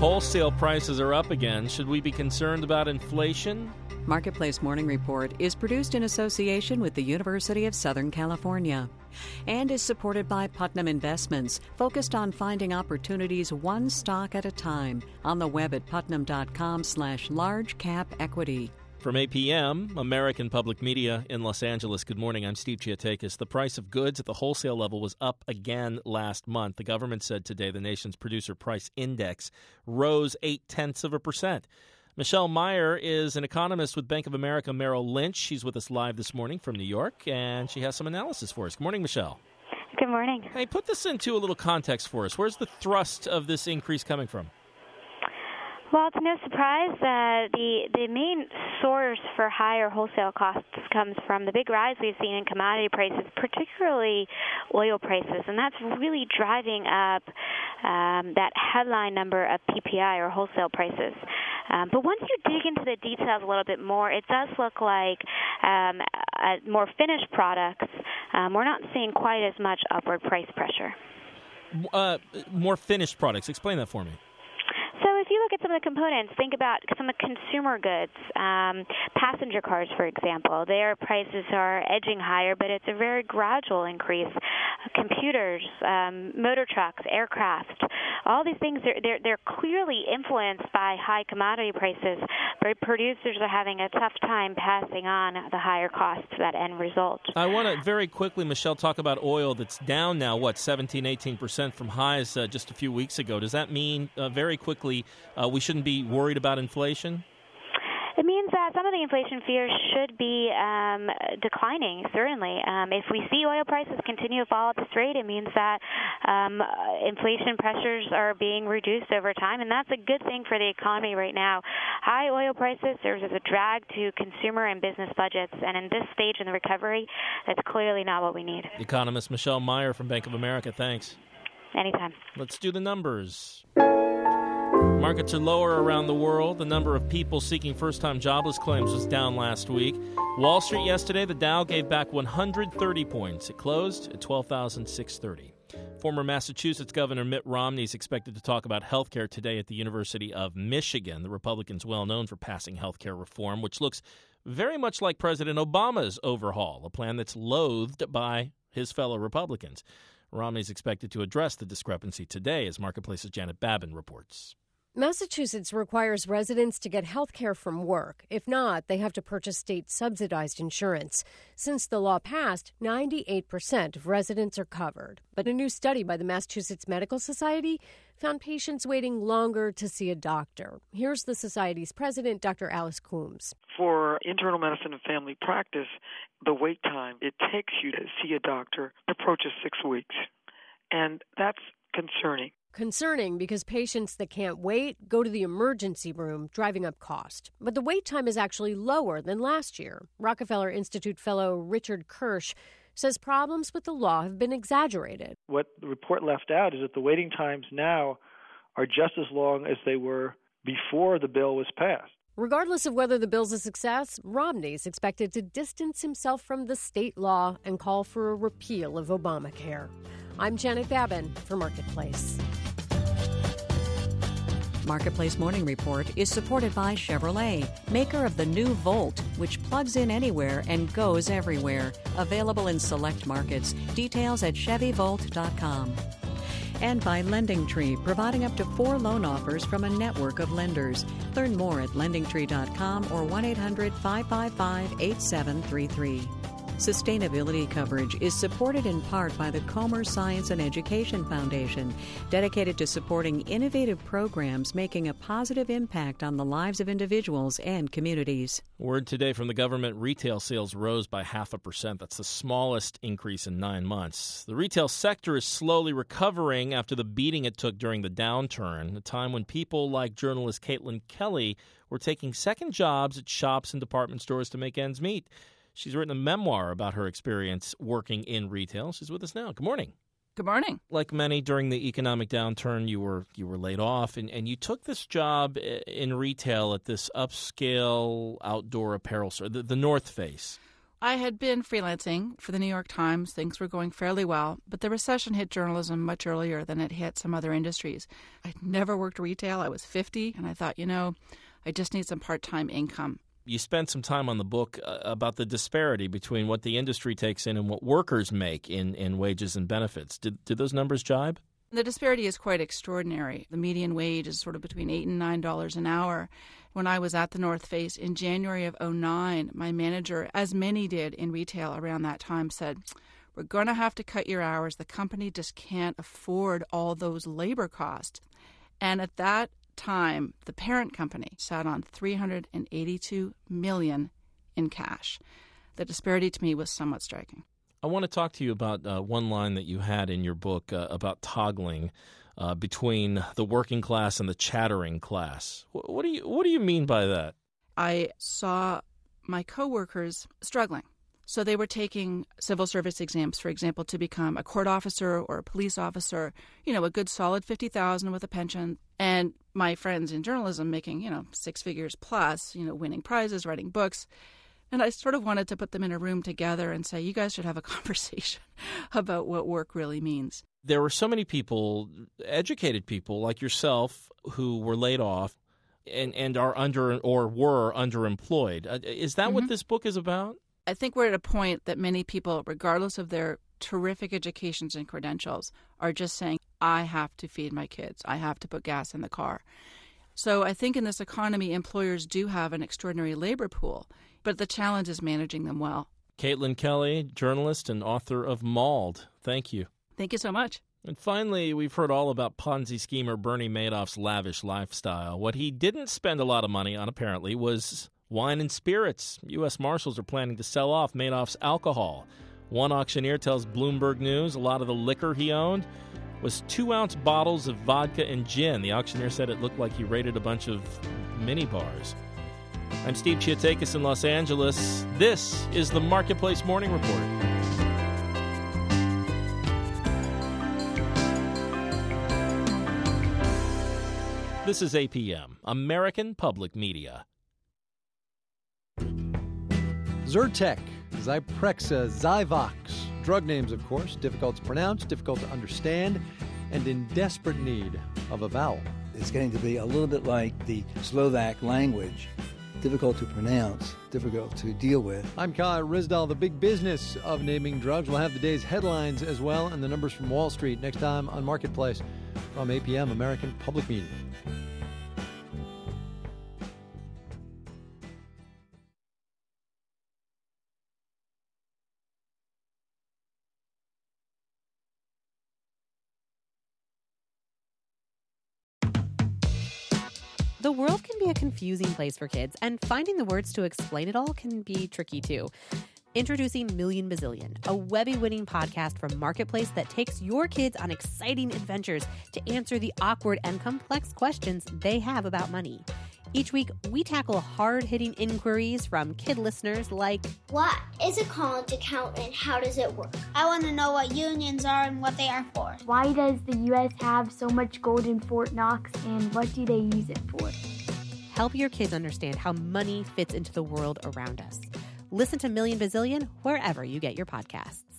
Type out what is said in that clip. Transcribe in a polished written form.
Wholesale prices are up again. Should we be concerned about inflation? Marketplace Morning Report is produced in association with the University of Southern California and is supported by Putnam Investments, focused on finding opportunities one stock at a time, on the web at putnam.com/largecapequity. From APM, American Public Media in Los Angeles. Good morning. I'm Steve Chiatakis. The price of goods at the wholesale level was up again last month. The government said today the nation's producer price index rose 0.8%. Michelle Meyer is an economist with Bank of America Merrill Lynch. She's with us live this morning from New York, and she has some analysis for us. Good morning, Michelle. Good morning. Hey, put this into a little context for us. Where's the thrust of this increase coming from? Well, it's no surprise that the main source for higher wholesale costs comes from the big rise we've seen in commodity prices, particularly oil prices, and that's really driving up that headline number of PPI, or wholesale prices. But once you dig into the details a little bit more, it does look like more finished products, we're not seeing quite as much upward price pressure. More finished products. Explain that for me. So if you look at some of the components, think about some of the consumer goods, passenger cars, for example. Their prices are edging higher, but it's a very gradual increase. Computers, motor trucks, aircraft, all these things, they're clearly influenced by high commodity prices, but producers are having a tough time passing on the higher costs to that end result. I want to very quickly, Michelle, talk about oil that's down now, 17-18% from highs just a few weeks ago. Does that mean, very quickly, we shouldn't be worried about inflation? It means that some of the inflation fears should be declining, certainly. If we see oil prices continue to fall at this rate, it means that inflation pressures are being reduced over time, and that's a good thing for the economy right now. High oil prices serves as a drag to consumer and business budgets, and in this stage in the recovery, that's clearly not what we need. Economist Michelle Meyer from Bank of America, thanks. Anytime. Let's do the numbers. Markets are lower around the world. The number of people seeking first-time jobless claims was down last week. Wall Street yesterday, the Dow gave back 130 points. It closed at 12,630. Former Massachusetts Governor Mitt Romney is expected to talk about health care today at the University of Michigan. The Republican's well known for passing health care reform, which looks very much like President Obama's overhaul, a plan that's loathed by his fellow Republicans. Romney's expected to address the discrepancy today, as Marketplace's Janet Babin reports. Massachusetts requires residents to get health care from work. If not, they have to purchase state-subsidized insurance. Since the law passed, 98% of residents are covered. But a new study by the Massachusetts Medical Society found patients waiting longer to see a doctor. Here's the society's president, Dr. Alice Coombs. For internal medicine and family practice, the wait time it takes you to see a doctor approaches 6 weeks. And that's concerning. Concerning because patients that can't wait go to the emergency room, driving up cost. But the wait time is actually lower than last year. Rockefeller Institute fellow Richard Kirsch says problems with the law have been exaggerated. What the report left out is that the waiting times now are just as long as they were before the bill was passed. Regardless of whether the bill's a success, Romney is expected to distance himself from the state law and call for a repeal of Obamacare. I'm Janet Babin for Marketplace. Marketplace Morning Report is supported by Chevrolet, maker of the new Volt, which plugs in anywhere and goes everywhere. Available in select markets. Details at ChevyVolt.com. And by LendingTree, providing up to 4 loan offers from a network of lenders. Learn more at LendingTree.com or 1-800-555-8733. Sustainability coverage is supported in part by the Comer Science and Education Foundation, dedicated to supporting innovative programs making a positive impact on the lives of individuals and communities. Word today from the government, retail sales rose by 0.5%. That's the smallest increase in 9 months. The retail sector is slowly recovering after the beating it took during the downturn, a time when people like journalist Caitlin Kelly were taking second jobs at shops and department stores to make ends meet. She's written a memoir about her experience working in retail. She's with us now. Good morning. Good morning. Like many during the economic downturn, you were laid off, and you took this job in retail at this upscale outdoor apparel store, the North Face. I had been freelancing for the New York Times. Things were going fairly well, but the recession hit journalism much earlier than it hit some other industries. I'd never worked retail. I was 50, and I thought, I just need some part-time income. You spent some time on the book about the disparity between what the industry takes in and what workers make in wages and benefits. Did those numbers jibe? The disparity is quite extraordinary. The median wage is sort of between $8 and $9 an hour. When I was at the North Face in January of 2009, my manager, as many did in retail around that time, said, "We're going to have to cut your hours. The company just can't afford all those labor costs." And at that time, the parent company sat on $382 million in cash. The disparity to me was somewhat striking. I want to talk to you about one line that you had in your book about toggling between the working class and the chattering class. What do you mean by that? I saw my coworkers struggling. So they were taking civil service exams, for example, to become a court officer or a police officer, a good solid $50,000 with a pension. And my friends in journalism making, 6 figures plus, winning prizes, writing books. And I sort of wanted to put them in a room together and say, you guys should have a conversation about what work really means. There were so many people, educated people like yourself, who were laid off and are were underemployed. Is that what this book is about? I think we're at a point that many people, regardless of their terrific educations and credentials, are just saying, I have to feed my kids. I have to put gas in the car. So I think in this economy, employers do have an extraordinary labor pool, but the challenge is managing them well. Caitlin Kelly, journalist and author of Mauled. Thank you. Thank you so much. And finally, we've heard all about Ponzi schemer Bernie Madoff's lavish lifestyle. What he didn't spend a lot of money on, apparently, was wine and spirits. U.S. Marshals are planning to sell off Madoff's alcohol. One auctioneer tells Bloomberg News a lot of the liquor he owned was 2-ounce bottles of vodka and gin. The auctioneer said it looked like he raided a bunch of mini bars. I'm Steve Chiatakis in Los Angeles. This is the Marketplace Morning Report. This is APM, American Public Media. Zyrtec, Zyprexa, Zyvox. Drug names, of course, difficult to pronounce, difficult to understand, and in desperate need of a vowel. It's getting to be a little bit like the Slovak language. Difficult to pronounce, difficult to deal with. I'm Kai Rizdal. The big business of naming drugs. We'll have the day's headlines as well and the numbers from Wall Street next time on Marketplace from APM, American Public Media. The world can be a confusing place for kids, and finding the words to explain it all can be tricky too. Introducing Million Bazillion, a Webby-winning podcast from Marketplace that takes your kids on exciting adventures to answer the awkward and complex questions they have about money. Each week, we tackle hard-hitting inquiries from kid listeners like, what is a college account and how does it work? I want to know what unions are and what they are for. Why does the U.S. have so much gold in Fort Knox and what do they use it for? Help your kids understand how money fits into the world around us. Listen to Million Bazillion wherever you get your podcasts.